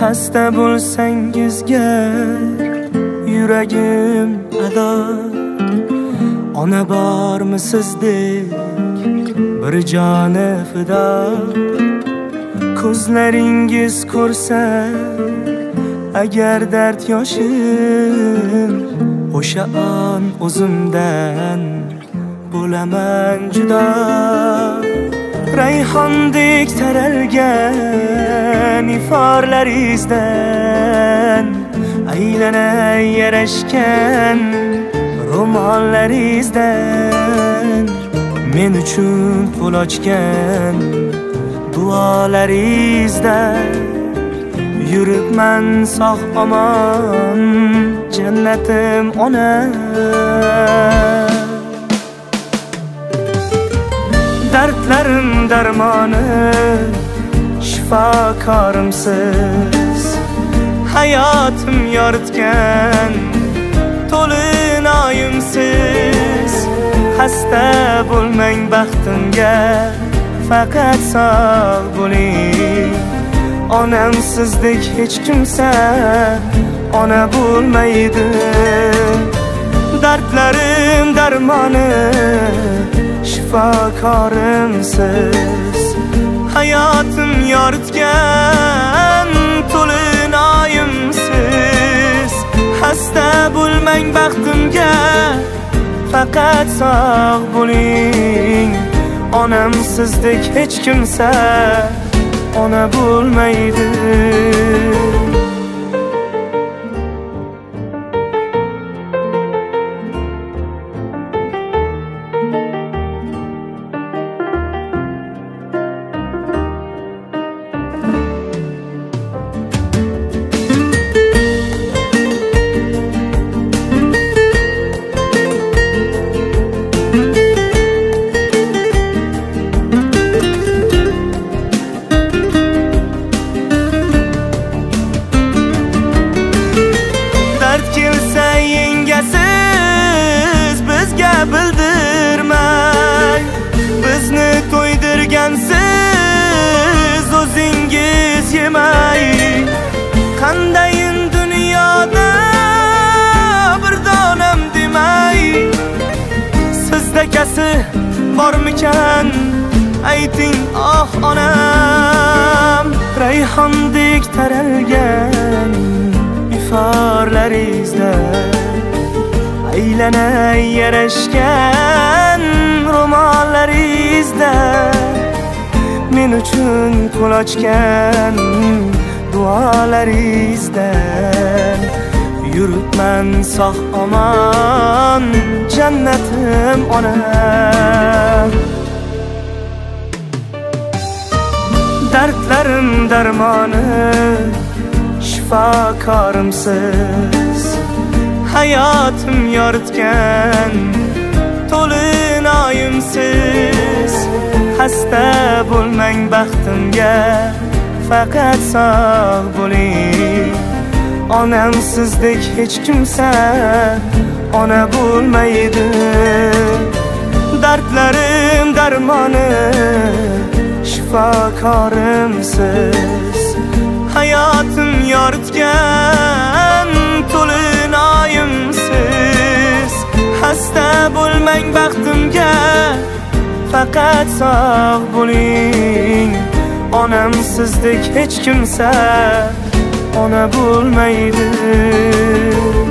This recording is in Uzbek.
xasta bo'lsangizga yuragim ado. Ona bormi sizdek bir joni fido? Ko'zlaringiz ko'rsa agar dard yoshim, o'sha on o'zimdan bo'laman judo. Rayhondek taralgan iforlaringizdan aylanay yarashgan ro'mollaringizdan men uchun qo'l ochgan duolaringizdan yuribman sog' omon jannatim ona. Dardlarim darmoni shifokorimsiz, hayotim yoritgan to'linoyimsiz. Xasta bo'lmang baxtimga, faqat sog' bo'ling. Onam sizdek hech kimsa ona bo'lmaydi. Dardlarim darmoni shifokorimsiz, hayotim yoritgan to'linoyimsiz. Xasta bo'lmang baxtimga, faqat sog' bo'ling. Onam sizdek hech kimsa ona bo'lmaydi. Yengasiz bizga bildirmang, bizni to'ydirgansiz o'zingiz yemay. Qandayin dunyoda bir donam demay, sizdakasi bormikan ayting oh onam. Rayhondek taralgan iforlaringizdan aylanay yarashgan ro'mollaringizdan men uchun qo'l ochgan duolaringizdan yuribman sog' omon jannatim ona. Dardlarim darmoni shifokorimsiz, hayotim yoritgan to'linoyimsiz. Xasta bo'lmang baxtimga, faqat sog' bo'ling. Onam sizdek hech kimsa ona bo'lmaydi. Dardlarim darmoni shifokorimsiz, hayotim yoritgan to'linoyimsiz. Xasta bo'lmang baxtimga, faqat sog' bo'ling. Onam sizdek hech kimsa ona bo'lmaydi.